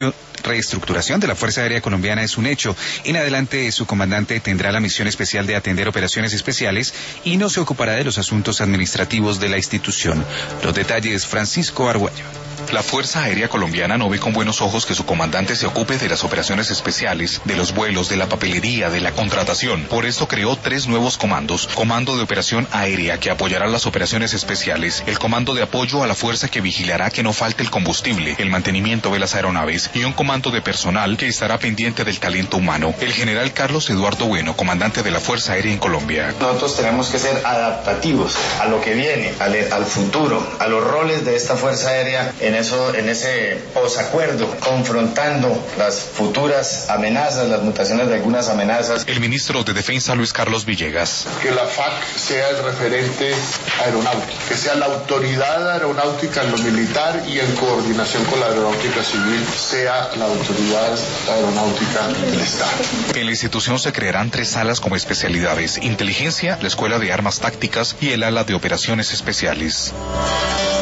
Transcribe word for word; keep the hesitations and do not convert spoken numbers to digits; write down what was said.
reestructuración de la Fuerza Aérea Colombiana es un hecho. En adelante, su comandante tendrá la misión especial de atender operaciones especiales y no se ocupará de los asuntos administrativos de la institución. Los detalles, Francisco Arguello. La Fuerza Aérea Colombiana no ve con buenos ojos que su comandante se ocupe de las operaciones especiales, de los vuelos, de la papelería, de la contratación. Por esto creó tres nuevos comandos. Comando de Operación Aérea, que apoyará las operaciones especiales. El Comando de Apoyo a la Fuerza, que vigilará que no falte el combustible, el mantenimiento de las aeronaves. Y un Comando de Personal, que estará pendiente del talento humano. El general Carlos Eduardo Bueno, comandante de la Fuerza Aérea en Colombia. Nosotros tenemos que ser adaptativos a lo que viene, al, al futuro, a los roles de esta Fuerza Aérea en eso, en ese posacuerdo, confrontando las futuras amenazas, las mutaciones de algunas amenazas. El ministro de Defensa, Luis Carlos Villegas. Que la F A C sea el referente aeronáutico, que sea la autoridad aeronáutica en lo militar y en coordinación con la aeronáutica civil, sea la autoridad aeronáutica del Estado. En la institución se crearán tres salas como especialidades: inteligencia, la Escuela de Armas Tácticas y el ala de operaciones especiales.